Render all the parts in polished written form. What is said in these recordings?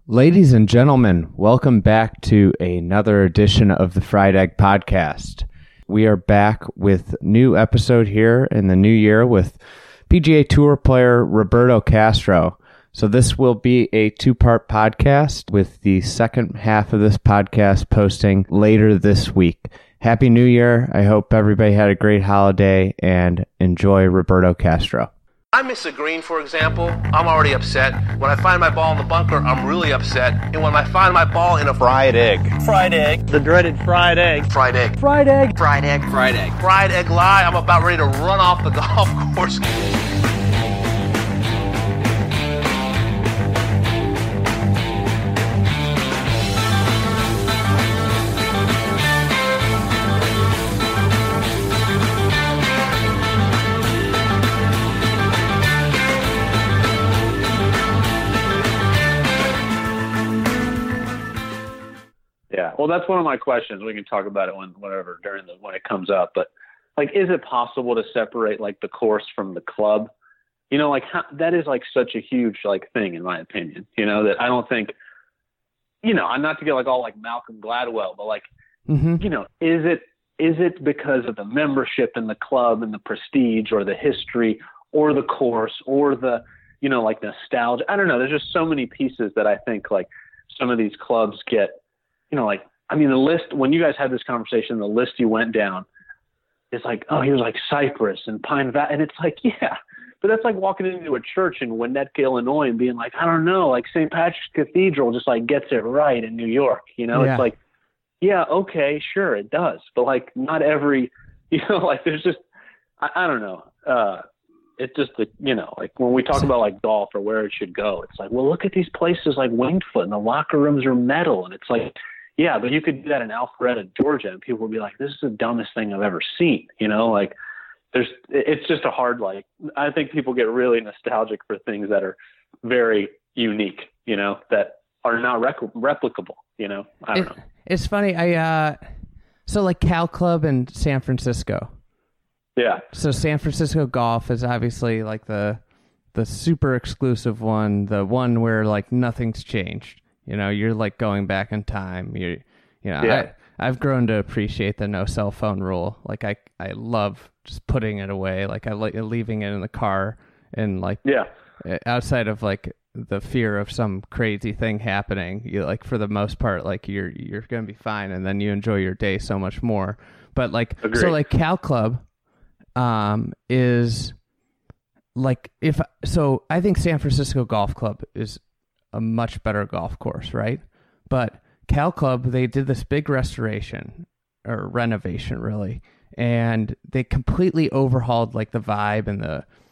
Ladies and gentlemen, welcome back to another edition of the Fried Egg Podcast. We are back with a new episode here in the new year with PGA Tour player Roberto Castro. So this will be a two-part podcast with the second half of this podcast posting later this week. Happy New Year. I hope everybody had a great holiday and enjoy Roberto Castro. I miss a green, for example, I'm already upset. When I find my ball in the bunker, I'm really upset. And when I find my ball in a fried egg. Fried egg. The dreaded fried egg. Fried egg. Fried egg. Fried egg. Fried egg. Fried egg lie, I'm about ready to run off the golf course. Yeah, well, that's one of my questions. We can talk about it when it comes up. But like, is it possible to separate like the course from the club? You know, like that is like such a huge like thing in my opinion. You know, that I don't think. You know, I'm not to get like all like Malcolm Gladwell, but like, you know, is it because of the membership in the club and the prestige, or the history, or the course, or the, you know, like nostalgia? I don't know. There's just so many pieces that I think like some of these clubs get. You know, like, I mean, the list, when you guys had this conversation, the list you went down, it's like, oh, here's like Cypress and Pine Valley. And it's like, yeah, but that's like walking into a church in Winnetka, Illinois and being like, I don't know, like St. Patrick's Cathedral just like gets it right in New York. You know, It's like, yeah, okay, sure, it does. But like not every, you know, like there's just, I don't know. It's just, you know, like when we talk about like golf or where it should go, it's like, well, look at these places like Winged Foot and the locker rooms are metal. And it's like, yeah, but you could do that in Alpharetta, Georgia, and people would be like, this is the dumbest thing I've ever seen. You know, like it's just a hard, like, I think people get really nostalgic for things that are very unique, you know, that are not replicable, you know. I don't know. It's funny. So like Cal Club in San Francisco. Yeah. So San Francisco Golf is obviously like the super exclusive one, the one where like nothing's changed. You know, you're like going back in time. I've grown to appreciate the no cell phone rule. Like I love just putting it away. Like I like leaving it in the car and like outside of like the fear of some crazy thing happening, you like for the most part like you're gonna be fine, and then you enjoy your day so much more. But like Agreed. So like Cal Club is like I think San Francisco Golf Club is a much better golf course, right? But Cal Club, they did this big restoration or renovation really, and they completely overhauled like the vibe and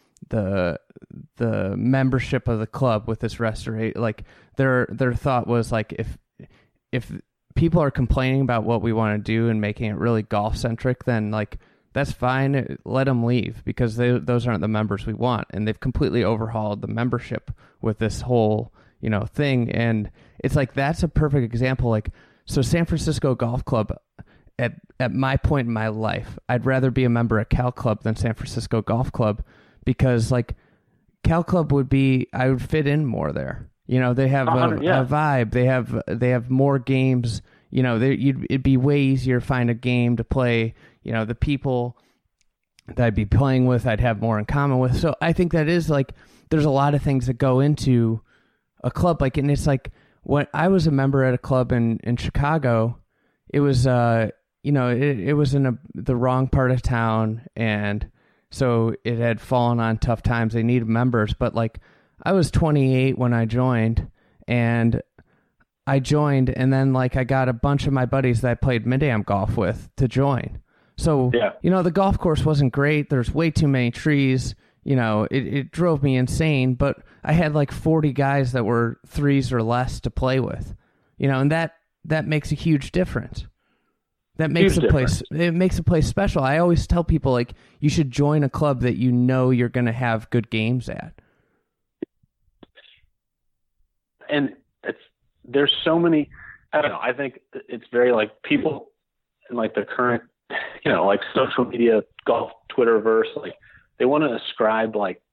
the membership of the club with this restoration. Like their thought was like, if people are complaining about what we want to do and making it really golf centric, then like that's fine. Let them leave, because those aren't the members we want. And they've completely overhauled the membership with this whole, you know, thing. And it's like, that's a perfect example. Like, so San Francisco Golf Club, at my point in my life, I'd rather be a member at Cal Club than San Francisco Golf Club, because like Cal Club I would fit in more there. You know, they have a vibe. They have more games. You know, it'd be way easier to find a game to play. You know, the people that I'd be playing with, I'd have more in common with. So I think that is like, there's a lot of things that go into a club. Like, and it's like when I was a member at a club in Chicago, it was, you know, it was in the wrong part of town. And so it had fallen on tough times. They needed members, but like I was 28 when I joined, and then like I got a bunch of my buddies that I played mid-am golf with to join. So, you know, the golf course wasn't great. There's way too many trees. You know, it drove me insane, but I had like 40 guys that were threes or less to play with, you know, and that makes a huge difference. That makes it makes a place special. I always tell people, like, you should join a club that you know you're going to have good games at. And there's so many, I don't know, I think it's very like people in like the current, you know, like social media, golf, Twitterverse, like they want to ascribe like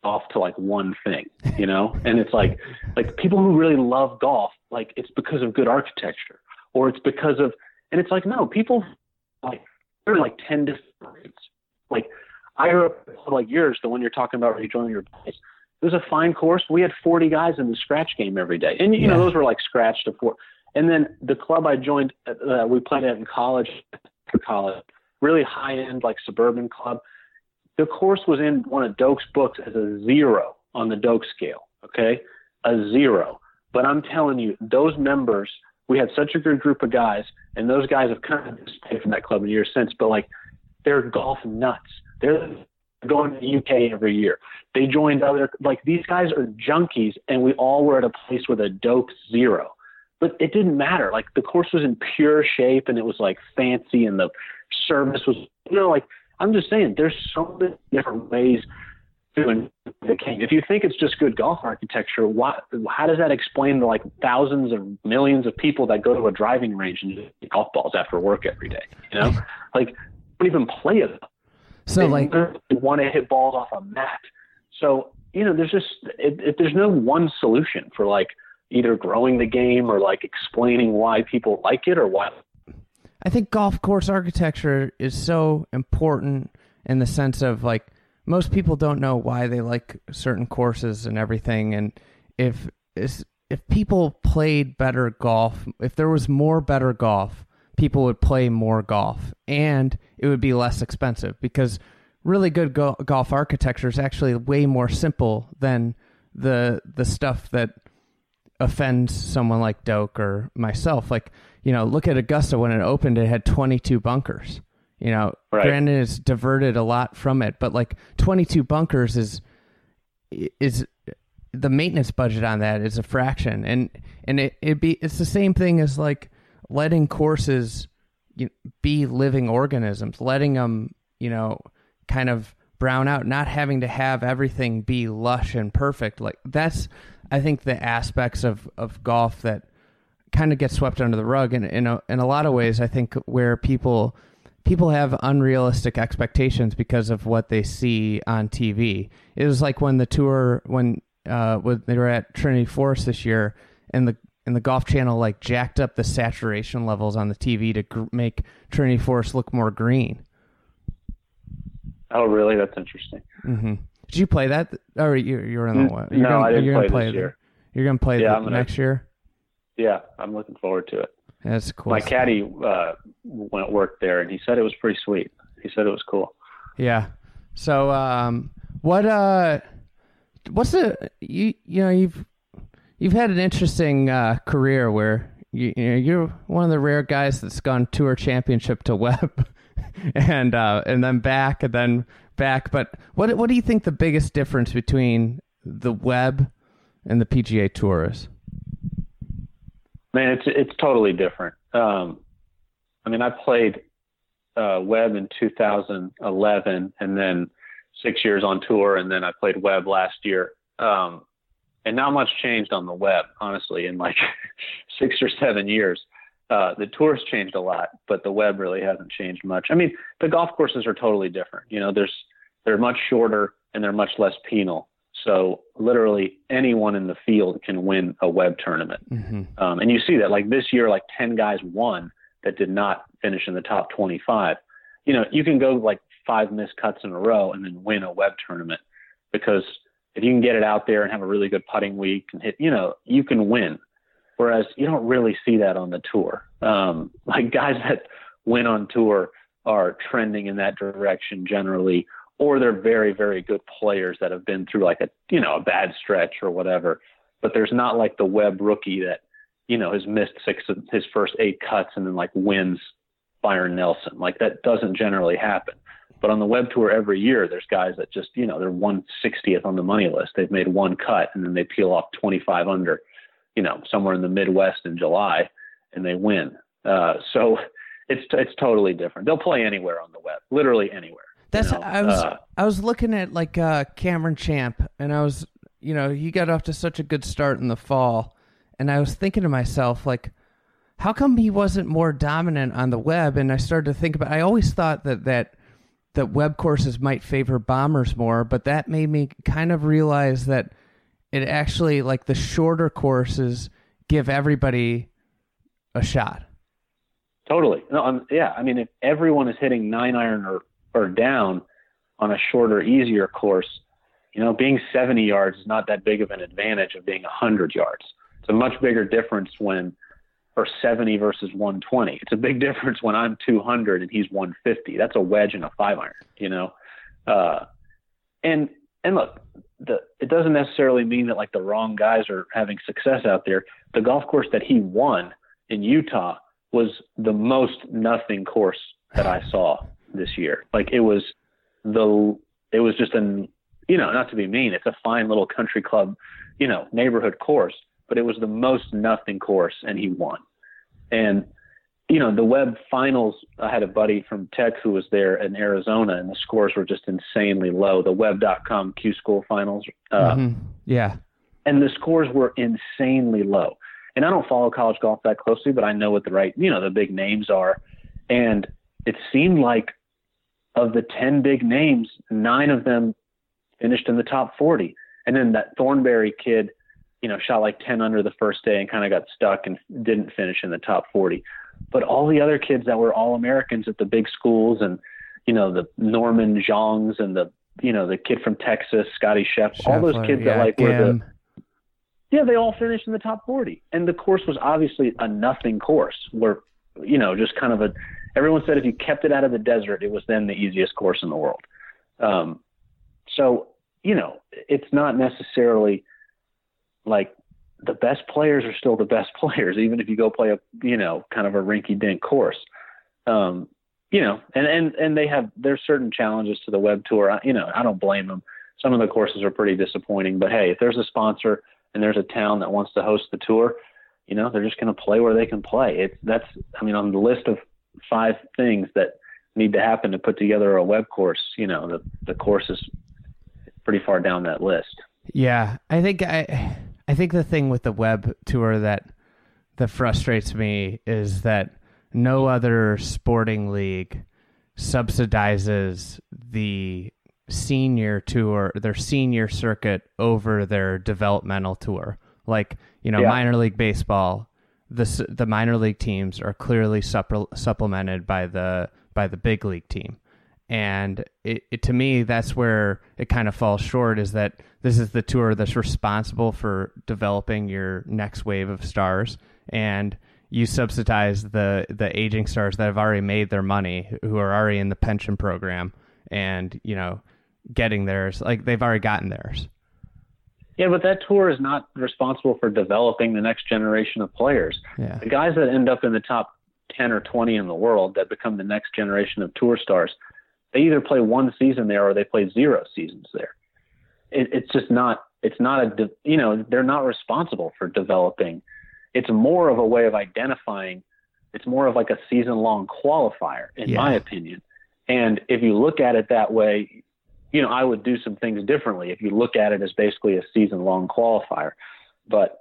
off to like one thing, you know? And it's like people who really love golf, like it's because of good architecture, or it's because of, and it's like, no, people like, there are like 10 different reasons. Like I grew up like yours, the one you're talking about where you joined your place. It was a fine course. We had 40 guys in the scratch game every day. And, you know, those were like scratch to four. And then the club I joined, we played at in college, really high-end, like suburban club. The course was in one of Doak's books as a 0 on the Doak scale, okay? A 0. But I'm telling you, those members, we had such a good group of guys, and those guys have kind of stayed from that club in years since, but, like, they're golf nuts. They're going to the UK every year. They joined other, like, these guys are junkies, and we all were at a place with a Doak 0. But it didn't matter. Like, the course was in pure shape, and it was, like, fancy, and the service was, you know, like, I'm just saying, there's so many different ways to the game. If you think it's just good golf architecture, how does that explain the, like, thousands of millions of people that go to a driving range and just hit golf balls after work every day, you know? Like, don't even play it. So, they like, want to hit balls off a mat. So, you know, there's just there's no one solution for, like, either growing the game or, like, explaining why people like it or why. I think golf course architecture is so important in the sense of, like, most people don't know why they like certain courses and everything. And if people played better golf, if there was more better golf, people would play more golf, and it would be less expensive, because really good golf architecture is actually way more simple than the stuff that offends someone like Doak or myself. Like, you know, look at Augusta. When it opened, it had 22 bunkers. You know, right. Granted, it's diverted a lot from it, but like 22 bunkers is the maintenance budget on that is a fraction, and it's the same thing as like letting courses be living organisms, letting them, you know, kind of brown out, not having to have everything be lush and perfect. Like, that's, I think, the aspects of golf that kind of get swept under the rug. And in a lot of ways, I think where people have unrealistic expectations because of what they see on TV. It was like when the tour, when they were at Trinity Forest this year, and the Golf Channel like jacked up the saturation levels on the TV to make Trinity Forest look more green. Oh, really? That's interesting. Mm-hmm. Did you play that? Or you're in the what? No, I didn't play this year. You're going to play next year? Yeah, I'm looking forward to it. That's cool. My caddy went work there, and he said it was pretty sweet. He said it was cool. Yeah. So, what's the you've had an interesting career where you're one of the rare guys that's gone tour championship to Webb, and then back and then back. But what do you think the biggest difference between the Webb and the PGA Tour is? Man, it's totally different. I mean, I played Webb in 2011, and then 6 years on tour, and then I played Webb last year. And not much changed on the Webb, honestly, in like 6 or 7 years. The tour's changed a lot, but the Webb really hasn't changed much. I mean, the golf courses are totally different. You know, they're much shorter and they're much less penal. So literally anyone in the field can win a Webb tournament. Mm-hmm. And you see that, like this year, like 10 guys won that did not finish in the top 25. You know, you can go like 5 missed cuts in a row and then win a Webb tournament, because if you can get it out there and have a really good putting week and hit, you know, you can win. Whereas you don't really see that on the tour. Like guys that win on tour are trending in that direction generally, or they're very, very good players that have been through like a bad stretch or whatever. But there's not like the Webb rookie that, you know, has missed 6 of his first 8 cuts and then like wins Byron Nelson. Like that doesn't generally happen. But on the Webb Tour every year, there's guys that just, you know, they're 160th on the money list. They've made 1 cut and then they peel off 25 under, you know, somewhere in the Midwest in July, and they win. So it's totally different. They'll play anywhere on the Webb, literally anywhere. That's, you know? I was looking at like Cameron Champ, and I was, you know, he got off to such a good start in the fall, and I was thinking to myself, like, how come he wasn't more dominant on the Webb? And I started to think about, I always thought that that web courses might favor bombers more, but that made me kind of realize that it actually, like, the shorter courses give everybody a shot. Totally. No, yeah. I mean, if everyone is hitting 9-iron or down on a shorter, easier course, being 70 yards is not that big of an advantage of being 100 yards. It's a much bigger difference or 70 versus 120. It's a big difference when I'm 200 and he's 150. That's a wedge and a 5-iron, And look, it doesn't necessarily mean that, like, the wrong guys are having success out there. The golf course that he won in Utah was the most nothing course that I saw this year. Like, it was just not to be mean, it's a fine little country club, neighborhood course, but it was the most nothing course and he won. And, the web finals, I had a buddy from Tech who was there in Arizona, and the scores were just insanely low. The web.com Q School finals. Yeah. And the scores were insanely low. And I don't follow college golf that closely, but I know what the big names are. And it seemed like of the 10 big names, 9 of them finished in the top 40. And then that Thornberry kid, shot like 10 under the first day and kind of got stuck and didn't finish in the top 40. But all the other kids that were All-Americans at the big schools, and, the Norman Zhongs and the kid from Texas, Scotty Scheffler, all those kids that were they all finished in the top 40. And the course was obviously a nothing course where, just kind of everyone said if you kept it out of the desert, it was then the easiest course in the world. So, it's not necessarily like the best players are still the best players, even if you go play a, kind of a rinky-dink course. And there's certain challenges to the web tour. I don't blame them. Some of the courses are pretty disappointing, but hey, if there's a sponsor and there's a town that wants to host the tour, they're just going to play where they can play. On the list of 5 things that need to happen to put together a web course, the course is pretty far down that list. Yeah. I think the thing with the web tour that frustrates me is that no other sporting league subsidizes the senior tour, their senior circuit, over their developmental tour. Like, minor league baseball, the minor league teams are clearly supplemented by the big league team. And it to me, that's where it kind of falls short, is that this is the tour that's responsible for developing your next wave of stars, and you subsidize the aging stars that have already made their money, who are already in the pension program, and getting theirs. Like, they've already gotten theirs. Yeah, but that tour is not responsible for developing the next generation of players. Yeah. The guys that end up in the top 10 or 20 in the world that become the next generation of tour stars, they either play one season there or they play 0 seasons there. It's just not, they're not responsible for developing. It's more of a way of identifying. It's more of like a season-long qualifier, in my opinion. And if you look at it that way, I would do some things differently if you look at it as basically a season-long qualifier. But,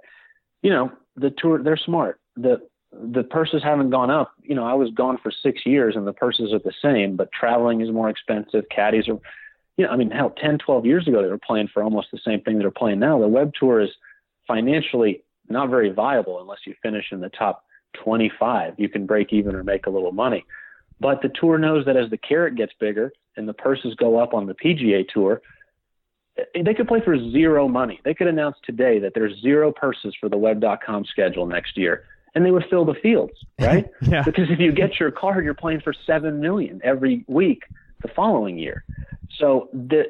the tour, they're smart. The purses haven't gone up. I was gone for 6 years and the purses are the same, but traveling is more expensive. Caddies are, hell, 10, 12 years ago, they were playing for almost the same thing they're playing now. The web tour is financially not very viable unless you finish in the top 25. You can break even or make a little money. But the tour knows that as the carrot gets bigger and the purses go up on the PGA Tour, they could play for 0 money. They could announce today that there's 0 purses for the web.com schedule next year, and they would fill the fields, right? Yeah. Because if you get your card, you're playing for $7 million every week the following year. So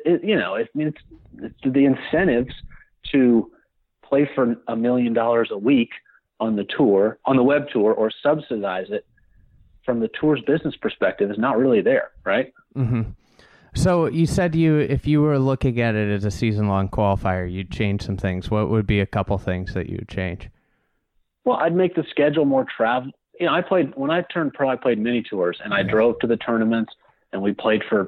it's the incentives to play for $1 million a week on the tour, on the web tour, or subsidize it from the tour's business perspective is not really there, right? Mm-hmm. So you said if you were looking at it as a season-long qualifier, you'd change some things. What would be a couple things that you would change? Well, I'd make the schedule more travel. When I turned pro, I played mini tours, and I drove to the tournaments, and we played for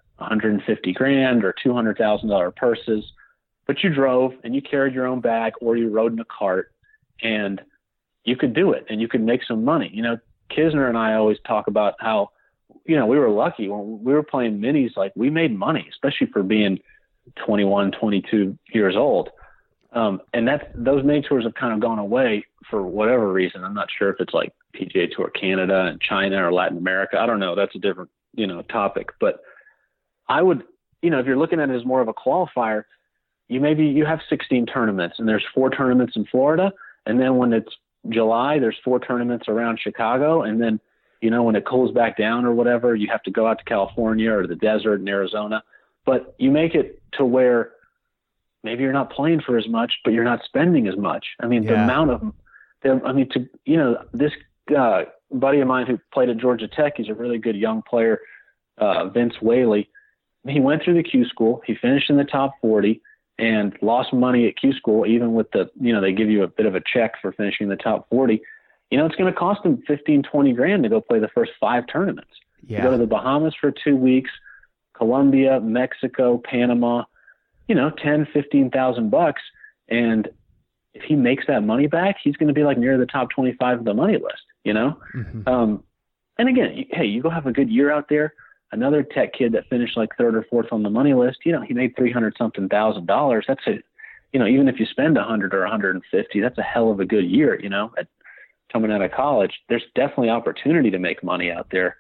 $150,000 or $200,000 purses. But you drove, and you carried your own bag, or you rode in a cart, and you could do it, and you could make some money. Kisner and I always talk about how, we were lucky when we were playing minis. Like, we made money, especially for being 21, 22 years old. And those main tours have kind of gone away for whatever reason. I'm not sure if it's like PGA Tour Canada and China or Latin America. I don't know. That's a different, topic. But I would, if you're looking at it as more of a qualifier, you have 16 tournaments, and there's 4 tournaments in Florida. And then when it's July, there's 4 tournaments around Chicago. And then, when it cools back down or whatever, you have to go out to California or the desert in Arizona. But you make it to where maybe you're not playing for as much, but you're not spending as much. I mean, the amount of this buddy of mine who played at Georgia Tech, he's a really good young player, Vince Whaley. He went through the Q school. He finished in the top 40 and lost money at Q school, even with they give you a bit of a check for finishing the top 40. It's going to cost him 15, 20 grand to go play the first 5 tournaments. Yeah. You go to the Bahamas for 2 weeks, Colombia, Mexico, Panama, 10, 15,000 bucks. And if he makes that money back, he's going to be like near the top 25 of the money list, Mm-hmm. And again, hey, you go have a good year out there. Another Tech kid that finished like 3rd or 4th on the money list, he made $300-something thousand. That's even if you spend 100 or 150, that's a hell of a good year, coming out of college. There's definitely opportunity to make money out there.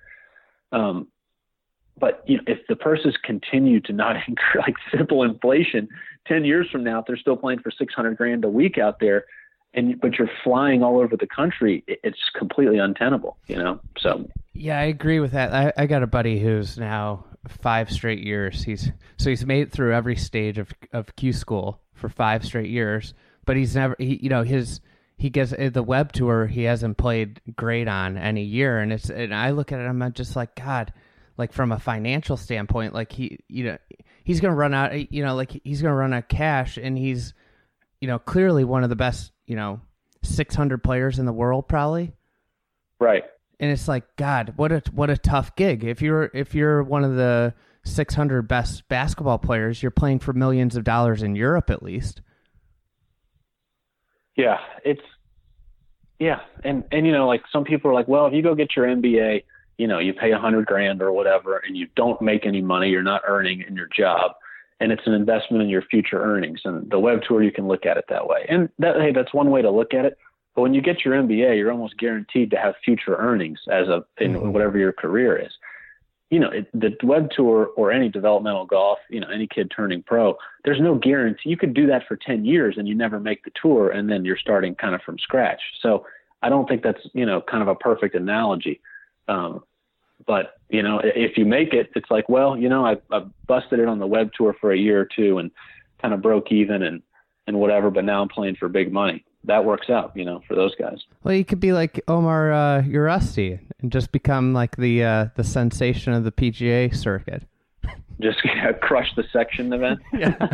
But if the purses continue to not increase, like simple inflation, 10 years from now, if they're still playing for 600 grand a week out there, but you're flying all over the country, it's completely untenable, So yeah, I agree with that. I got a buddy who's now 5 straight years. He's made it through every stage of Q school for 5 straight years, but he's never he gets the web tour. He hasn't played great on any year, and I look at it, I'm just like, God. Like, from a financial standpoint, like he's going to run out, he's going to run out of cash, and he's, clearly one of the best, 600 players in the world, probably. Right. And it's like, God, what a tough gig. If you're one of the 600 best basketball players, you're playing for millions of dollars in Europe, at least. Yeah. And like, some people are like, well, if you go get your MBA, you pay $100 grand or whatever, and you don't make any money, you're not earning in your job, and it's an investment in your future earnings. And the web tour, you can look at it that way. And that's one way to look at it. But when you get your MBA, you're almost guaranteed to have future earnings in whatever your career is. The web tour or any developmental golf, any kid turning pro, there's no guarantee. You could do that for 10 years and you never make the tour, and then you're starting kind of from scratch. So I don't think that's, kind of a perfect analogy. But if you make it, it's like, well, I busted it on the web tour for a year or two and kind of broke even and whatever, but now I'm playing for big money. That works out, for those guys. Well, you could be like Omar Uresti and just become like the sensation of the PGA circuit. Just crush the section event. Yeah.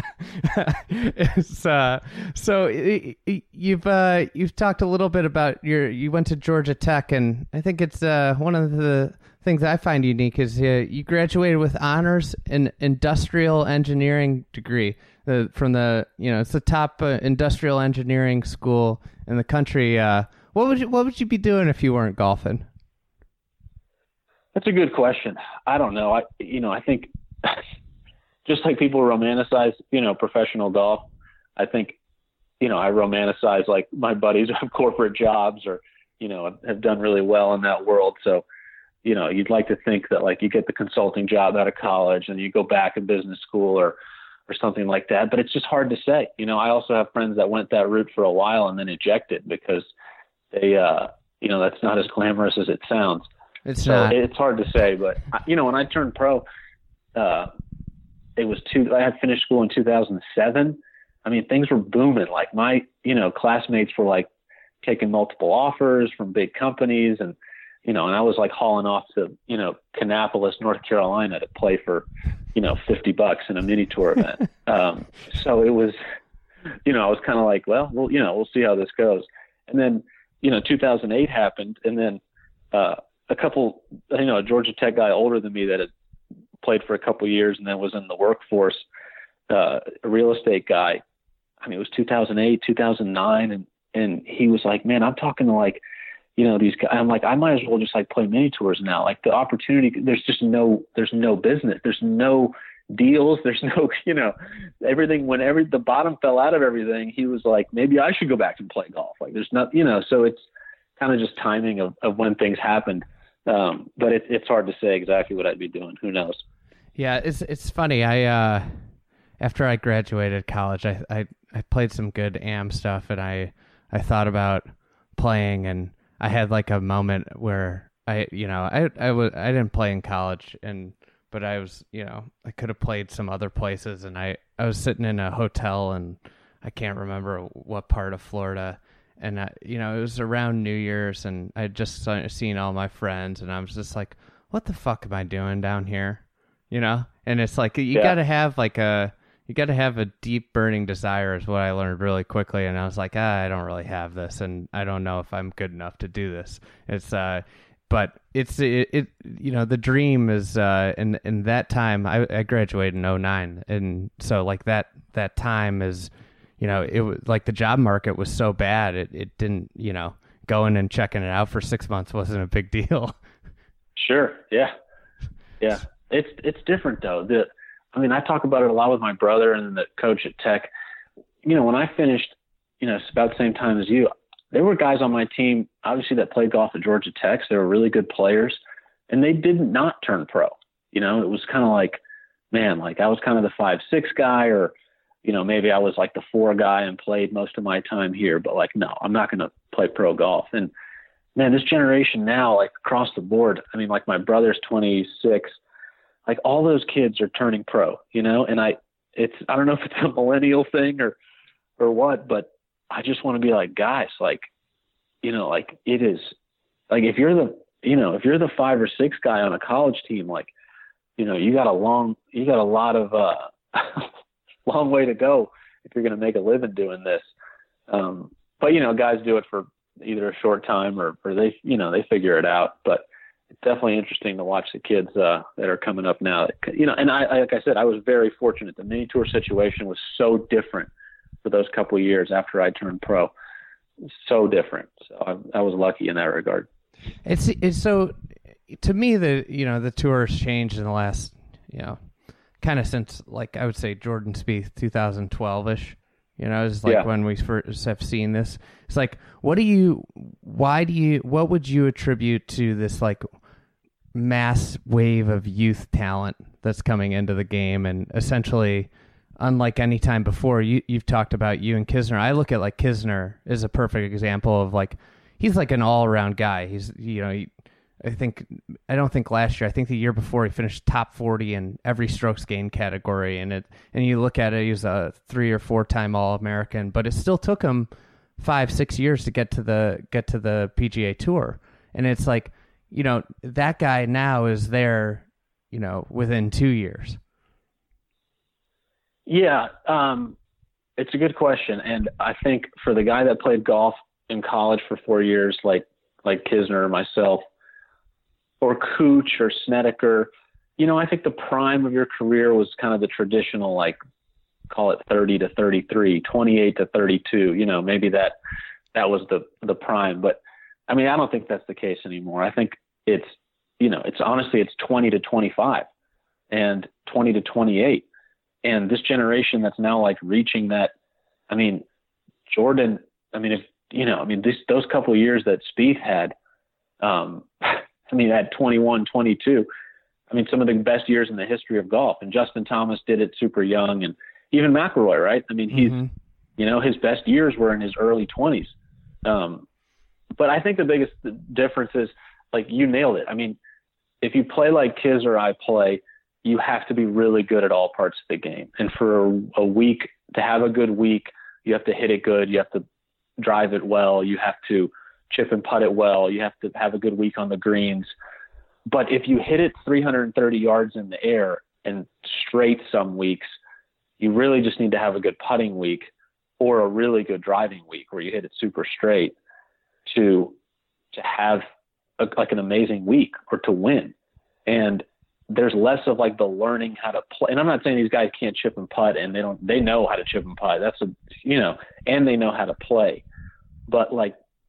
So you've talked a little bit about you went to Georgia Tech, and I think it's one of the things I find unique is you graduated with honors in industrial engineering degree from it's the top industrial engineering school in the country. What would you be doing if you weren't golfing? That's a good question. I don't know. I think just like people romanticize, professional golf, I think, I romanticize like my buddies who have corporate jobs or, have done really well in that world. So, you'd like to think that like you get the consulting job out of college and you go back in business school or something like that. But it's just hard to say. I also have friends that went that route for a while and then ejected because they, that's not as glamorous as it sounds. It's hard to say. But, when I turned pro, I had finished school in 2007. I mean, things were booming. Like my, classmates were like taking multiple offers from big companies and I was like hauling off to, Kannapolis, North Carolina to play for, $50 in a mini tour event. So it was, I was kind of like, well, we'll see how this goes. And then, 2008 happened. And then, a couple, a Georgia Tech guy older than me that had played for a couple of years and then was in the workforce, a real estate guy. I mean, it was 2008, 2009. And he was like, man, I'm talking to like, you know, these guys, I'm like, I might as well just like play mini tours now. Like the opportunity, there's no business, there's no deals, there's no, you know, everything. Whenever the bottom fell out of everything, he was like, maybe I should go back and play golf. Like there's not, you know, so it's kind of just timing of when things happened. But it's hard to say exactly what I'd be doing. Who knows? Yeah, it's funny. I after I graduated college, I played some good AM stuff, and I thought about playing, and I had like a moment where I didn't play in college, but I was, you know, I could have played some other places, and I was sitting in a hotel, and I can't remember what part of Florida, and you know, it was around New Year's, and I had just seen all my friends, and I was just like, what the fuck am I doing down here? You know? And it's like, you gotta have a deep burning desire is what I learned really quickly. And I was like, I don't really have this, and I don't know if I'm good enough to do this. It's, but it you know, the dream is, in that time, I graduated in 2009. And so like that time is, you know, it was like the job market was so bad. It didn't, you know, going and checking it out for 6 months wasn't a big deal. Sure. Yeah. Yeah. It's different though. I mean, I talk about it a lot with my brother and the coach at Tech. You know, when I finished, you know, it's about the same time as you, there were guys on my team, obviously, that played golf at Georgia Tech. They were really good players, and they did not turn pro. You know, it was kind of like, man, like I was kind of the 5'6" guy, or, you know, maybe I was like the 4 guy and played most of my time here, but like, no, I'm not going to play pro golf. And man, this generation now, like across the board, I mean, like my brother's 26, like all those kids are turning pro, you know, and I don't know if it's a millennial thing or what, but I just want to be like, guys, like, you know, like it is like, if you're the 5 or 6 guy on a college team, like, you know, you got a lot of, long way to go if you're going to make a living doing this. But, you know, guys do it for either a short time or they, you know, they figure it out. But it's definitely interesting to watch the kids that are coming up now. You know, and I like I said, I was very fortunate. The mini tour situation was so different for those couple of years after I turned pro. So different. So I was lucky in that regard. It's so, to me, the tour has changed in the last, you know, kind of since, like, I would say Jordan Spieth 2012-ish. You know, it's like when we first have seen this. It's like, what would you attribute to this like mass wave of youth talent that's coming into the game? And essentially, unlike any time before, you've talked about you and Kisner. I look at like Kisner as a perfect example of like, he's like an all around guy. He's, you know, I don't think last year, I think the year before, he finished top 40 in every strokes gained category. And you look at it, he was a 3 or 4 time All-American, but it still took him 5-6 years to get to the PGA Tour. And it's like, you know, that guy now is there, you know, within 2 years. Yeah. It's a good question. And I think for the guy that played golf in college for 4 years, like Kisner or myself, or Cooch or Snedeker, you know, I think the prime of your career was kind of the traditional, like, call it 30 to 33, 28 to 32, you know, maybe that was the prime. But I mean, I don't think that's the case anymore. I think it's, you know, it's honestly, it's 20 to 25 and 20 to 28. And this generation that's now like reaching that, I mean, Jordan, I mean, if, you know, I mean, those couple of years that Spieth had, I mean, at 21, 22, I mean, some of the best years in the history of golf. And Justin Thomas did it super young, and even McIlroy, right? I mean, he's, you know, his best years were in his early 20s. But I think the biggest difference is, like, you nailed it. I mean, if you play like Kiz or I play, you have to be really good at all parts of the game. And for a week, to have a good week, you have to hit it good. You have to drive it well. You have to chip and putt it well. You have to have a good week on the greens. But if you hit it 330 yards in the air and straight some weeks, you really just need to have a good putting week or a really good driving week where you hit it super straight to have like an amazing week or to win. And there's less of like the learning how to play. And I'm not saying these guys can't chip and putt, and they know how to chip and putt. And they know how to play. But like,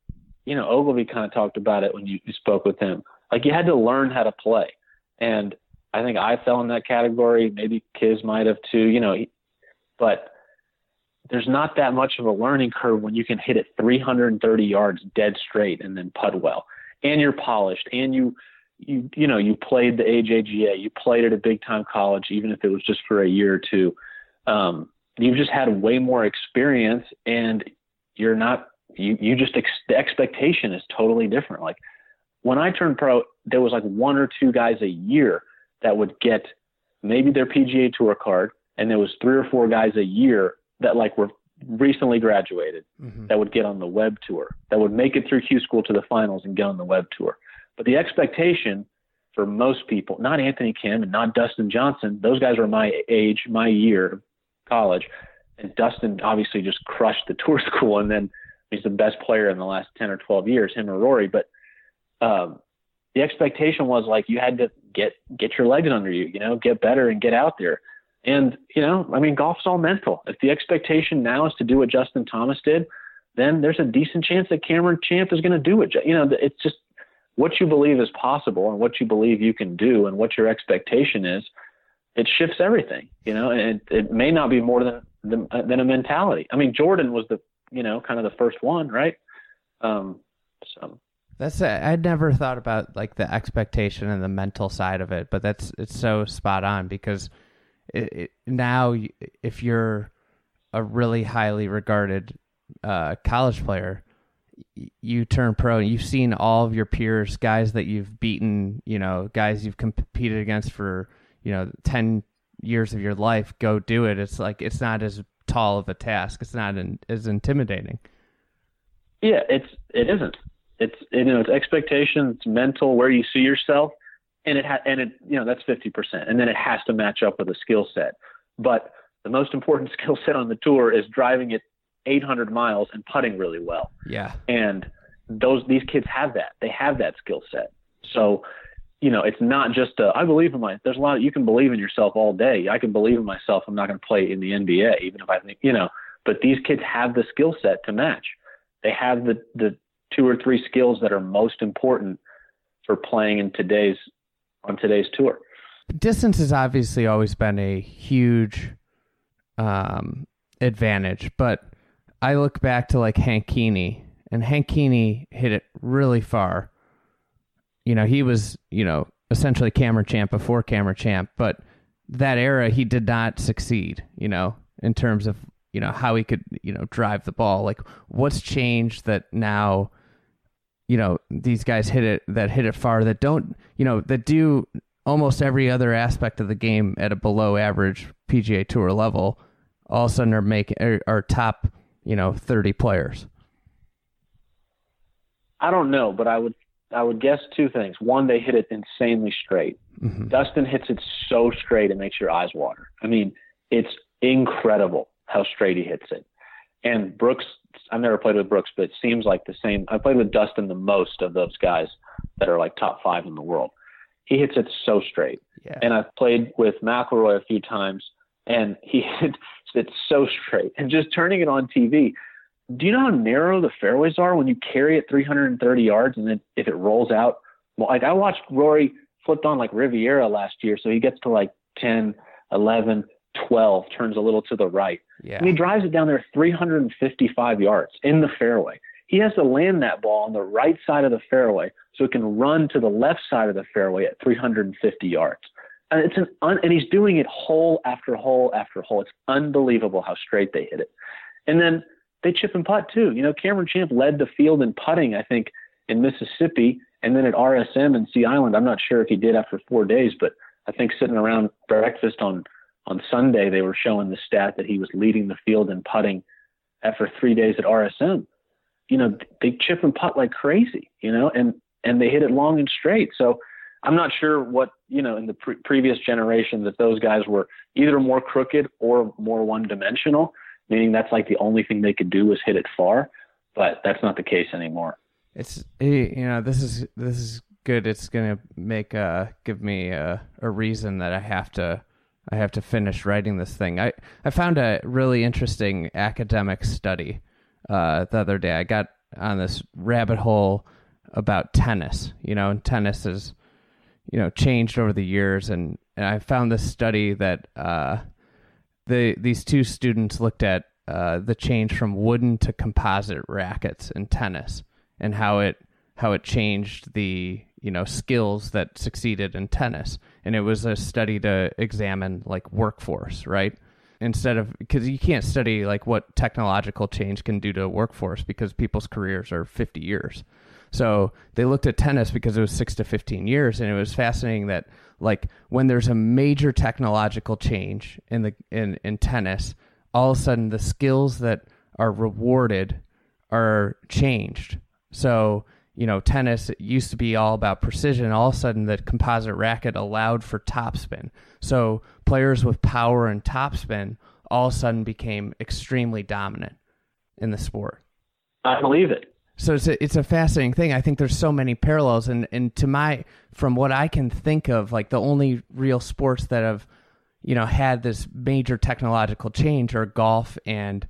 Ogilvy kind of talked about it when you spoke with him. Like, you had to learn how to play. And I think I fell in that category. Maybe Kiz might have too, but there's not that much of a learning curve when you can hit it 330 yards dead straight and then putt well, and you're polished, and you played the AJGA, you played at a big time college, even if it was just for a year or two. You've just had way more experience, and you're not, the expectation is totally different. Like, when I turned pro, there was like one or two guys a year that would get maybe their PGA Tour card, and there was 3 or 4 guys a year that like were recently graduated that would get on the web tour, that would make it through Q School to the finals and get on the web tour. But the expectation for most people, not Anthony Kim and not Dustin Johnson, those guys were my age, my year of college, and Dustin obviously just crushed the tour school, and then he's the best player in the last 10 or 12 years, him or Rory. But the expectation was like you had to get your legs under you, get better and get out there. And, golf's all mental. If the expectation now is to do what Justin Thomas did, then there's a decent chance that Cameron Champ is going to do it. It's just what you believe is possible and what you believe you can do and what your expectation is. It shifts everything, and it may not be more than a mentality. I mean, Jordan was the, kind of the first one, right? I'd never thought about like the expectation and the mental side of it, but it's so spot on, because now if you're a really highly regarded college player, you turn pro and you've seen all of your peers, guys that you've beaten, guys you've competed against for, 10 years of your life, go do it. It's like, it's not as tall of a task. It's not as intimidating. Yeah, it isn't. It's expectation, it's mental, where you see yourself, and that's 50%. And then it has to match up with a skill set. But the most important skill set on the tour is driving it 800 miles and putting really well. Yeah. And these kids have that. They have that skill set. So, it's not just I believe in there's a lot you can believe in yourself all day. I can believe in myself. I'm not going to play in the NBA, even if I think, but these kids have the skill set to match. They have the 2 or 3 skills that are most important for playing on today's tour. Distance has obviously always been a huge advantage, but I look back to like Hank Keeney, and Hank Keeney hit it really far. He was, essentially Cameron Champ before Cameron Champ, but that era he did not succeed, in terms of, how he could, drive the ball. Like, what's changed that now, these guys hit it far, that don't, that do almost every other aspect of the game at a below average PGA Tour level, all of a sudden are top, 30 players? I don't know, but I would guess 2 things. One, they hit it insanely straight. Mm-hmm. Dustin hits it so straight it makes your eyes water. I mean, it's incredible how straight he hits it. And Brooks, I've never played with Brooks, but it seems like the same. I played with Dustin the most of those guys that are like top 5 in the world. He hits it so straight. Yeah. And I've played with McIlroy a few times, and he hits it so straight. And just turning it on TV, do you know how narrow the fairways are when you carry it 330 yards, and then if it rolls out? Well, like, I watched Rory flipped on like Riviera last year, so he gets to like 10, 11, 12, turns a little to the right. Yeah. And he drives it down there 355 yards in the fairway. He has to land that ball on the right side of the fairway so it can run to the left side of the fairway at 350 yards. And and he's doing it hole after hole after hole. It's unbelievable how straight they hit it. And then they chip and putt too. Cameron Champ led the field in putting, I think, in Mississippi, and then at RSM and Sea Island. I'm not sure if he did after 4 days, but I think sitting around breakfast on Sunday, they were showing the stat that he was leading the field in putting after 3 days at RSM. They chip and putt like crazy, and they hit it long and straight. So I'm not sure what, in the previous generation, that those guys were either more crooked or more one-dimensional, meaning that's like the only thing they could do was hit it far, but that's not the case anymore. It's, this is good. It's going to give me a reason that I have to finish writing this thing. I found a really interesting academic study the other day. on this rabbit hole about tennis, and tennis has, changed over the years. And I found this study that these two students looked at the change from wooden to composite rackets in tennis and how it changed the skills that succeeded in tennis. And it was a study to examine like workforce, right? Because you can't study like what technological change can do to a workforce because people's careers are 50 years. So they looked at tennis because it was 6 to 15 years, and it was fascinating that like when there's a major technological change in tennis, all of a sudden the skills that are rewarded are changed. So, tennis used to be all about precision. All of a sudden the composite racket allowed for topspin. So players with power and topspin all of a sudden became extremely dominant in the sport. I believe it. So it's a fascinating thing. I think there's so many parallels, and from what I can think of, like the only real sports that have, had this major technological change are golf and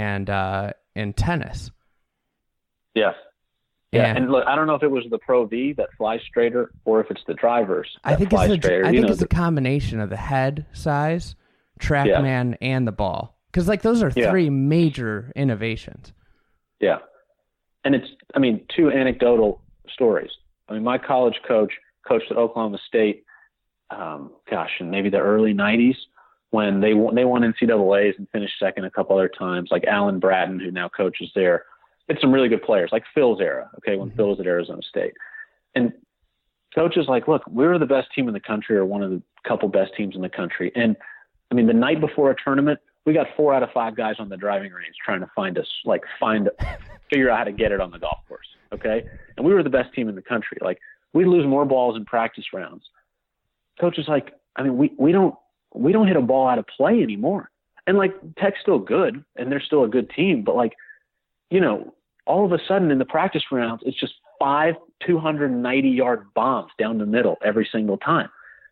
tennis. Yes. Yeah, and look, I don't know if it was the Pro V that flies straighter or if it's the drivers that fly straighter. I think it's a combination of the head size, TrackMan, and the ball. Because like those are three major innovations. Yeah. And two anecdotal stories. My college coach coached at Oklahoma State, in maybe the early 90s when they won NCAAs and finished second a couple other times, like Alan Bratton, who now coaches there. It's some really good players, like Phil's era, when Phil was at Arizona State. And coach is like, look, we're the best team in the country, or one of the couple best teams in the country. And, the night before a tournament, we got 4 out of 5 guys on the driving range trying to figure out how to get it on the golf course, okay? And we were the best team in the country. Like, we lose more balls in practice rounds. Coach is like, we don't hit a ball out of play anymore. And, Tech's still good, and they're still a good team, but, all of a sudden in the practice rounds, it's just 5 290-yard bombs down the middle every single time.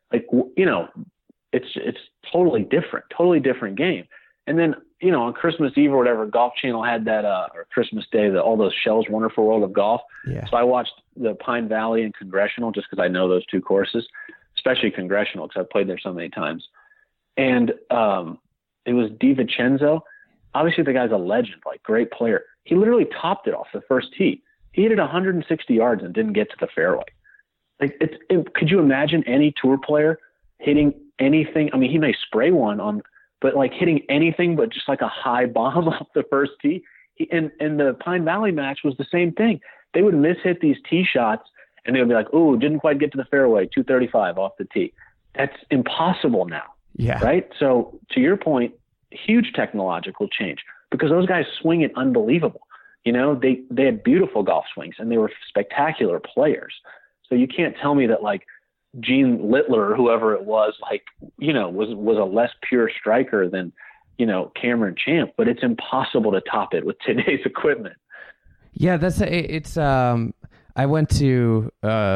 It's totally different game. And then, on Christmas Eve or whatever, Golf Channel had that, or Christmas Day, all those Shell's Wonderful World of Golf. Yeah. So I watched the Pine Valley and Congressional just because I know those two courses, especially Congressional because I've played there so many times. And it was DiVincenzo. Obviously, the guy's a legend, great player. He literally topped it off the first tee. He hit it 160 yards and didn't get to the fairway. Could you imagine any tour player hitting anything? He may spray one but hitting anything but just a high bomb off the first tee. And the Pine Valley match was the same thing. They would mishit these tee shots, and they would be like, "Ooh, didn't quite get to the fairway, 235 off the tee." That's impossible now. Yeah. Right. So to your point, huge technological change because those guys swing it unbelievable. They had beautiful golf swings and they were spectacular players. So you can't tell me that Gene Littler or whoever it was, was a less pure striker than, Cameron Champ, but it's impossible to top it with today's equipment. Yeah, I went to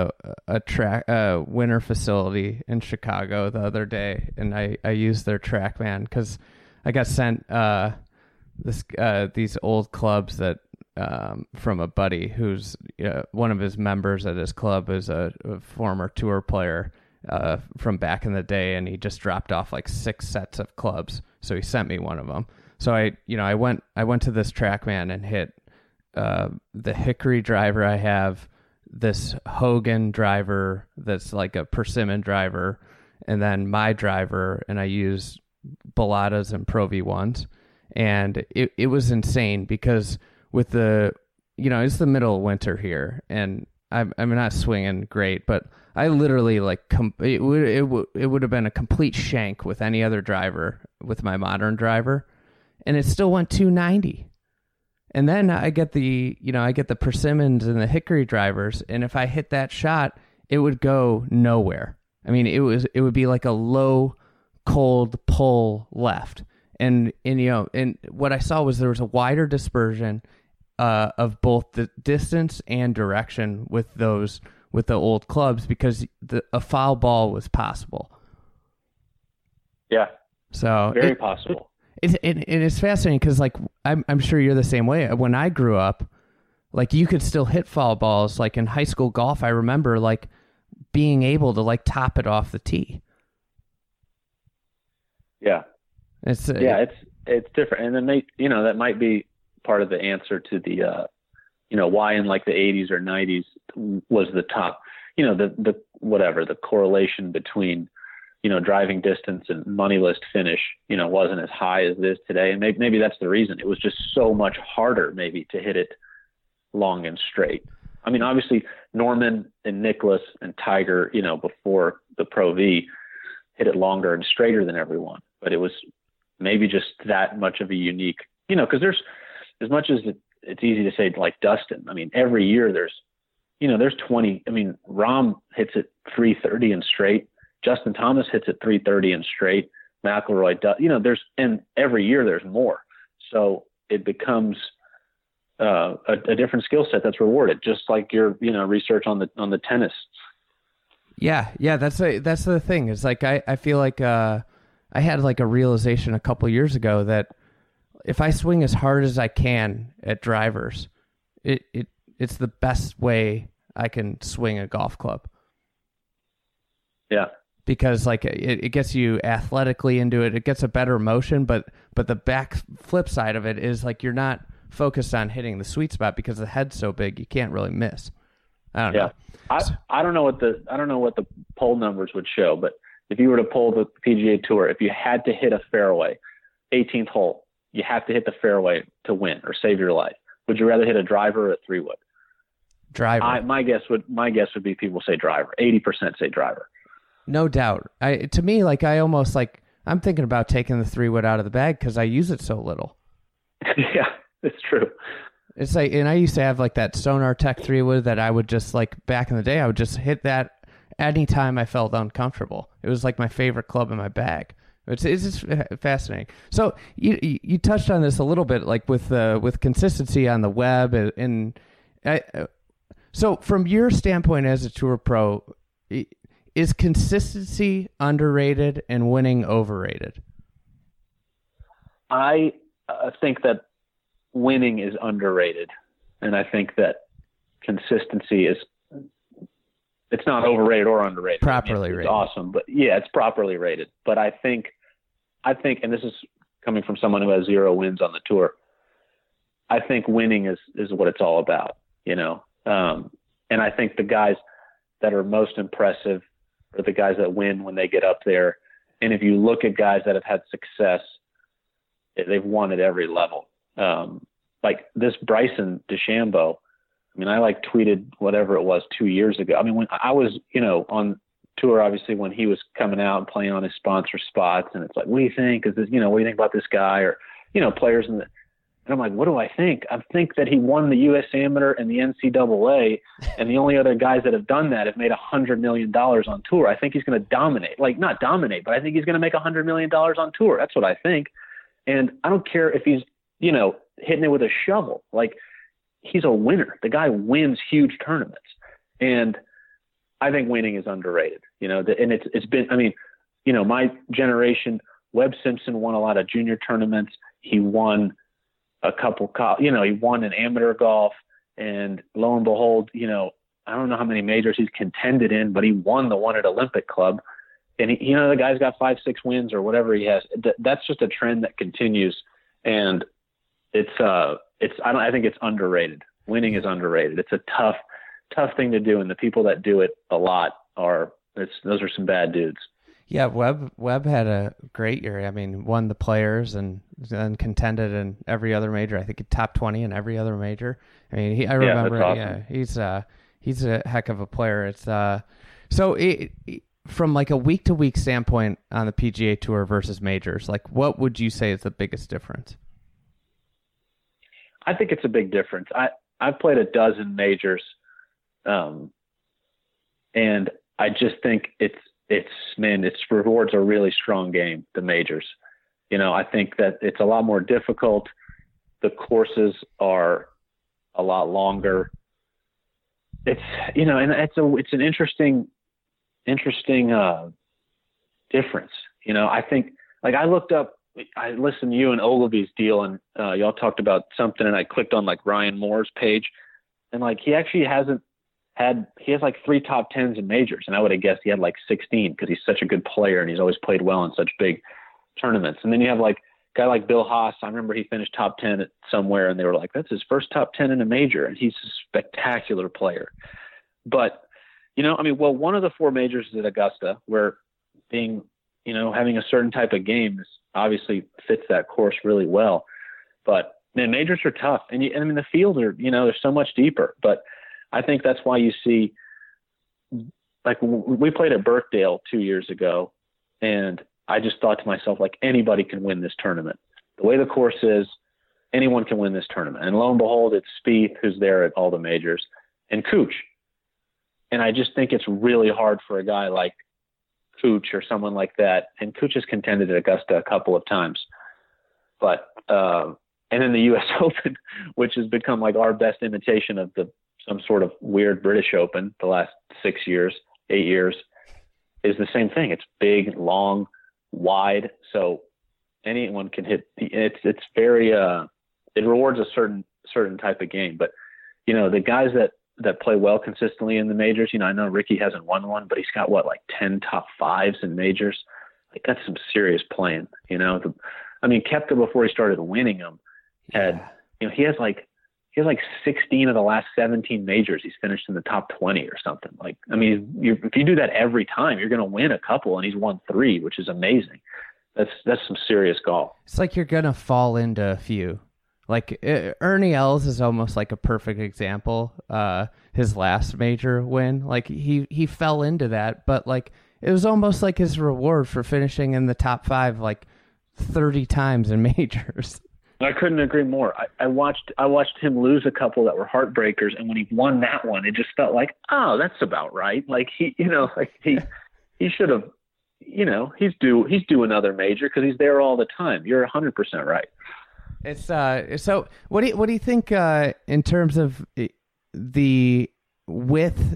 a winter facility in Chicago the other day, and I used their TrackMan because I got sent these old clubs that from a buddy who's one of his members at his club is a former tour player from back in the day, and he just dropped off 6 sets of clubs, so he sent me one of them. So I went to this TrackMan and hit the Hickory driver I have, this Hogan driver that's like a persimmon driver, and then my driver, and I use Balatas and Pro V1s, and it was insane because with the, it's the middle of winter here, and I'm not swinging great, but I literally it would have been a complete shank with any other driver with my modern driver, and it still went 290. And then I get the persimmons and the Hickory drivers, and if I hit that shot, it would go nowhere. It would be like a low, cold pull left. And what I saw was there was a wider dispersion of both the distance and direction with the old clubs because a foul ball was possible. Yeah. So very possible. It's fascinating because I'm sure you're the same way. When I grew up, Like you could still hit foul balls. Like in high school golf, I remember like being able to like top it off the tee. Yeah. It's different. And then that might be part of the answer to the, why in like the 80s or 90s was the top, the correlation between, driving distance and money list finish, wasn't as high as it is today. And maybe that's the reason. It was just so much harder maybe to hit it long and straight. I mean, obviously Norman and Nicklaus and Tiger, before the Pro V, hit it longer and straighter than everyone, but it was maybe just that much of a unique, because there's, as much as it's easy to say like Dustin, I mean, every year there's 20, I mean, Rahm hits it 330 and straight. Justin Thomas hits it 330 and straight. McIlroy does, and every year there's more. So it becomes a different skill set that's rewarded, just like your, research on the tennis. Yeah. That's the thing. It's like, I feel like, I had like a realization a couple years ago that if I swing as hard as I can at drivers, it's the best way I can swing a golf club. Yeah. Because like it gets you athletically into it. It gets a better motion, but the back flip side of it is like you're not focused on hitting the sweet spot because the head's so big you can't really miss. I don't know. I don't know what the poll numbers would show, but if you were to poll the PGA Tour, if you had to hit a fairway, 18th hole, you have to hit the fairway to win or save your life. Would you rather hit a driver or a 3-wood? Driver. My guess would be people say driver. 80% say driver. No doubt. To me, like I'm thinking about taking the 3-wood out of the bag because I use it so little. Yeah, it's true. It's like, and I used to have like that Sonar Tech 3-wood that I would just like back in the day, I would just hit that anytime I felt uncomfortable. It was like my favorite club in my bag. It's just fascinating. So you touched on this a little bit, like with consistency on the web, so from your standpoint as a tour pro, is consistency underrated and winning overrated? I think that winning is underrated, and I think that consistency it's not overrated or underrated. Properly it's rated. Awesome, but yeah, it's properly rated. But I think, and this is coming from someone who has 0 wins on the tour, I think winning is what it's all about, and I think the guys that are most impressive are the guys that win when they get up there. And if you look at guys that have had success, they've won at every level. Like this Bryson DeChambeau, I mean, I like tweeted whatever it was 2 years ago. I mean, when I was, on tour, obviously when he was coming out and playing on his sponsor spots, and it's like, what do you think? Is this, what do you think about this guy? Or, players and I'm like, what do I think? I think that he won the U.S. Amateur and the NCAA, and the only other guys that have done that have made $100 million on tour. I think he's going to dominate. Like, not dominate, but I think he's going to make $100 million on tour. That's what I think. And I don't care if he's, hitting it with a shovel. Like, he's a winner. The guy wins huge tournaments. And I think winning is underrated, and it's been, I mean, my generation, Webb Simpson won a lot of junior tournaments. He won a couple, he won an amateur golf, and lo and behold, I don't know how many majors he's contended in, but he won the one at Olympic Club. And he, the guy's got 5-6 wins or whatever he has. That's just a trend that continues. And I think it's underrated. Winning is underrated. It's a tough thing to do. And the people that do it a lot those are some bad dudes. Yeah, Webb had a great year. I mean, won the Players and then contended in every other major. I think he top 20 in every other major. I mean, I remember. Yeah, awesome. He's a heck of a player. It's from like a week to week standpoint on the PGA Tour versus majors. Like, what would you say is the biggest difference? I think it's a big difference. I've played a dozen majors, and I just think it's rewards a really strong game, the majors. I think that it's a lot more difficult. The courses are a lot longer. It's, and it's an interesting difference. I think, like, I listened to you and Ogilvy's deal, and y'all talked about something, and I clicked on like Ryan Moore's page, And like, he actually he has like 3 top 10s in majors. And I would have guessed he had like 16 because he's such a good player and he's always played well in such big tournaments. And then you have like a guy like Bill Haas. I remember he finished top 10 at somewhere and they were like, that's his first top 10 in a major. And he's a spectacular player. But, one of the 4 majors is at Augusta, where being, having a certain type of game is obviously fits that course really well. But man, majors are tough. And the fields are, they're so much deeper. But I think that's why you see, like, we played at Birkdale 2 years ago, and I just thought to myself, like, anybody can win this tournament. The way the course is, anyone can win this tournament. And lo and behold, it's Spieth who's there at all the majors, and Cooch. And I just think it's really hard for a guy like Cooch or someone like that. And Cooch has contended at Augusta a couple of times. But and then the U.S. Open, which has become like our best imitation of some sort of weird British Open the last 8 years, is the same thing. It's big, long, wide. So anyone can hit. It's very it rewards a certain type of game. But the guys that play well consistently in the majors, I know Ricky hasn't won one, but he's got like 10 top 5s in majors. Like, that's some serious playing. Koepka, before he started winning them, had he has like 16 of the last 17 majors. He's finished in the top 20 or something. Like, if you do that every time, you're going to win a couple, and he's won 3, which is amazing. That's some serious golf. It's like you're going to fall into a few. Like, Ernie Els is almost like a perfect example. His last major win, like he fell into that, but like it was almost like his reward for finishing in the top 5 like 30 times in majors. I couldn't agree more. I watched him lose a couple that were heartbreakers, and when he won that one, it just felt like, oh, that's about right. Like, he should have, he's due another major because he's there all the time. You're 100% right. It's so what do you think in terms of the width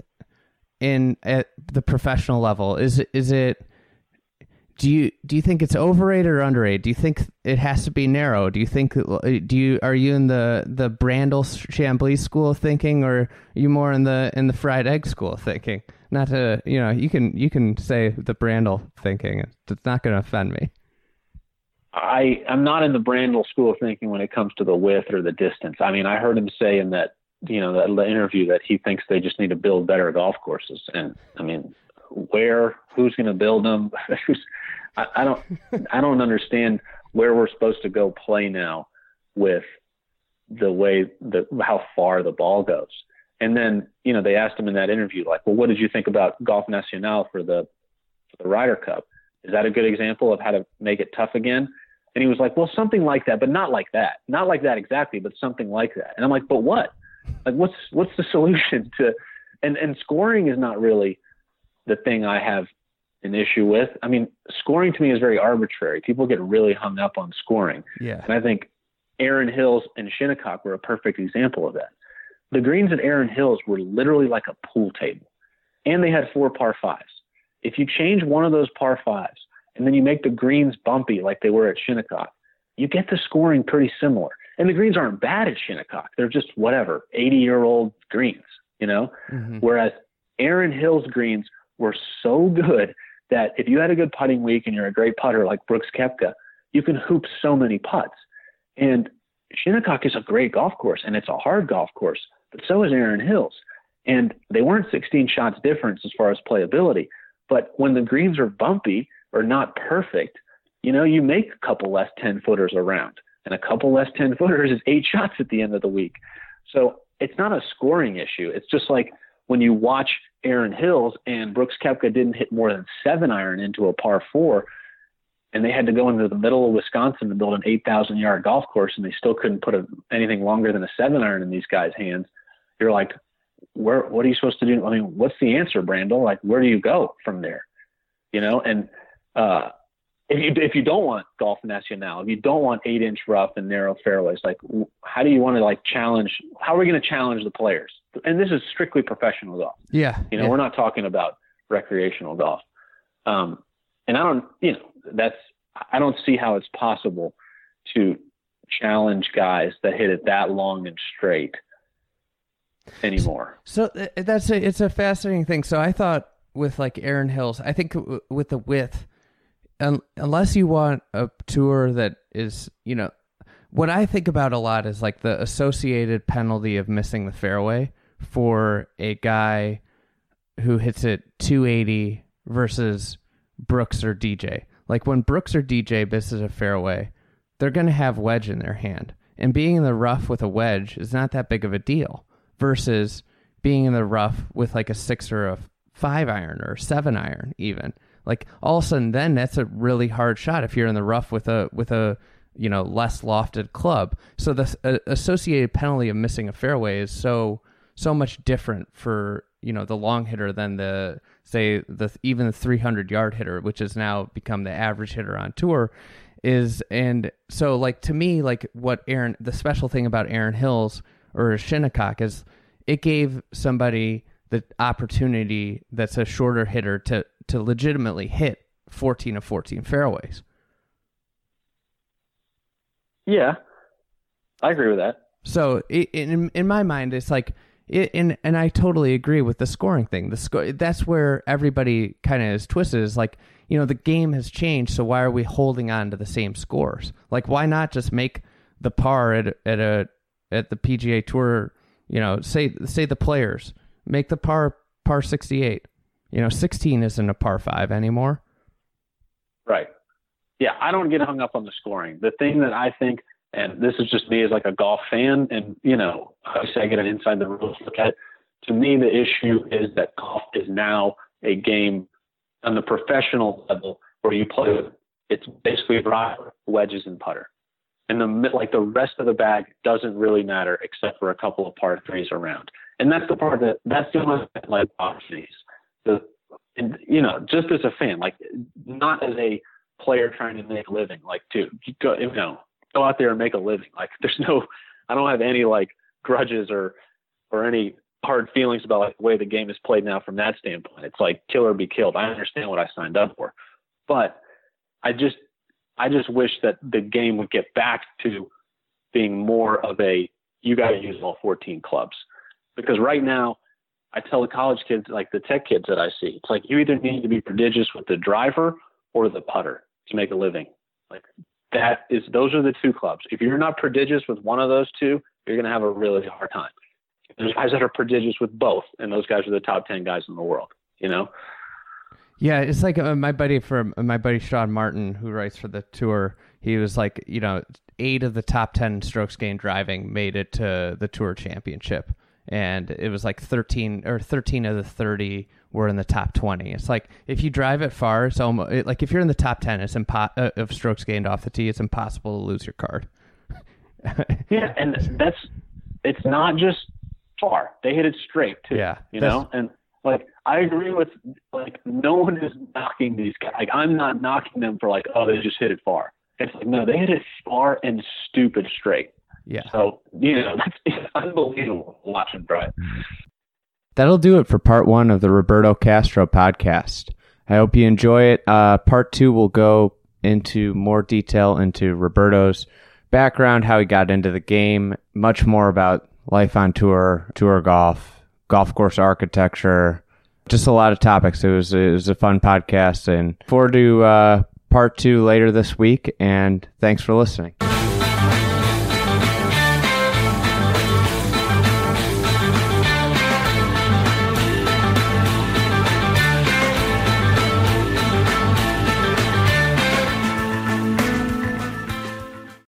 at the professional level? Is it do you think it's overrated or underrated? Do you think it has to be narrow? Do you think are you in the Brandel Chambly school of thinking, or are you more in the fried egg school of thinking? Not to you can say the Brandel thinking. It's not going to offend me. I'm not in the Brandel school of thinking when it comes to the width or the distance. I heard him say in that interview that he thinks they just need to build better golf courses. And who's going to build them? I don't understand where we're supposed to go play now with how far the ball goes. And then, they asked him in that interview, like, well, what did you think about Golf Nacional for the Ryder Cup? Is that a good example of how to make it tough again? And he was like, well, something like that, but not like that. Not like that exactly, but something like that. And I'm like, but what? Like, what's the solution to – and scoring is not really the thing I have an issue with. Scoring to me is very arbitrary. People get really hung up on scoring. Yeah. And I think Aaron Hills and Shinnecock were a perfect example of that. The greens at Aaron Hills were literally like a pool table, and they had 4 par 5s. If you change one of those par 5s and then you make the greens bumpy like they were at Shinnecock, you get the scoring pretty similar. And the greens aren't bad at Shinnecock. They're just 80-year-old greens, Mm-hmm. Whereas Aaron Hill's greens were so good that if you had a good putting week and you're a great putter like Brooks Koepka, you can hoop so many putts. And Shinnecock is a great golf course, and it's a hard golf course, but so is Aaron Hills. And they weren't 16 shots difference as far as playability. But when the greens are bumpy or not perfect, you make a couple less 10-footers around, and a couple less 10-footers is 8 shots at the end of the week. So it's not a scoring issue. It's just like when you watch Aaron Hills and Brooks Koepka didn't hit more than 7-iron into a par 4, and they had to go into the middle of Wisconsin to build an 8,000-yard golf course, and they still couldn't put anything longer than a 7-iron in these guys' hands. You're like, what are you supposed to do? What's the answer, Brandel? Like, where do you go from there? And if you don't want Golf Nacional, if you don't want 8-inch rough and narrow fairways, like, how do you want to challenge? How are we going to challenge the players? And this is strictly professional golf. Yeah. We're not talking about recreational golf. And I don't see how it's possible to challenge guys that hit it that long and straight anymore. So it's a fascinating thing. So I thought with like Erin Hills, I think with the width, unless you want a tour that is, what I think about a lot is like the associated penalty of missing the fairway for a guy who hits it 280 versus Brooks or DJ. Like when Brooks or DJ misses a fairway, they're going to have wedge in their hand. And being in the rough with a wedge is not that big of a deal versus being in the rough with like a 6 or a 5 iron or 7 iron even. Like all of a sudden then that's a really hard shot if you're in the rough with a less lofted club. So the associated penalty of missing a fairway is so much different for, the long hitter than even the 300-yard hitter, which has now become the average hitter on tour is. And so like to me, like the special thing about Erin Hills or Shinnecock is it gave somebody the opportunity that's a shorter hitter to legitimately hit 14 of 14 fairways. Yeah, I agree with that. So in my mind, it's like, and I totally agree with the scoring thing. That's where everybody kind of is twisted. Is like, the game has changed, so why are we holding on to the same scores? Like, why not just make the par at the PGA Tour? Say the players make the par 68. 16 isn't a par 5 anymore. Right. Yeah, I don't get hung up on the scoring. The thing that I think, and this is just me as like a golf fan, and obviously I get an inside the rules look at it. To me, the issue is that golf is now a game on the professional level where you play with it's basically driver, wedges, and putter, and the rest of the bag doesn't really matter except for a couple of par 3s around, and that's the part that's the only thing like opportunities. Just as a fan, like not as a player trying to make a living, like to go out there and make a living. Like I don't have any like grudges or any hard feelings about like the way the game is played now from that standpoint. It's like kill or be killed. I understand what I signed up for, but I just wish that the game would get back to being more of you got to use all 14 clubs, because right now I tell the college kids, like the tech kids that I see, it's like you either need to be prodigious with the driver or the putter to make a living. Like those are the two clubs. If you're not prodigious with one of those two, you're going to have a really hard time. There's guys that are prodigious with both, and those guys are the top 10 guys in the world, Yeah, it's like my buddy Sean Martin, who writes for the tour. He was like, 8 of the top 10 strokes gained driving made it to the tour championship. And it was like 13 of the 30 were in the top 20. It's like if you drive it far, it's almost like if you're in the top 10 of strokes gained off the tee, it's impossible to lose your card. Yeah, and it's not just far. They hit it straight too. Yeah, and like I agree with like no one is knocking these guys. Like I'm not knocking them for like, oh, they just hit it far. It's like no, they hit it far and stupid straight. Yeah. So, it's unbelievable watching drive. That'll do it for part 1 of the Roberto Castro podcast. I hope you enjoy it. Part 2 will go into more detail into Roberto's background, how he got into the game, much more about life on tour, tour golf, golf course architecture, just a lot of topics. It was a fun podcast, and forward to part 2 later this week, and thanks for listening.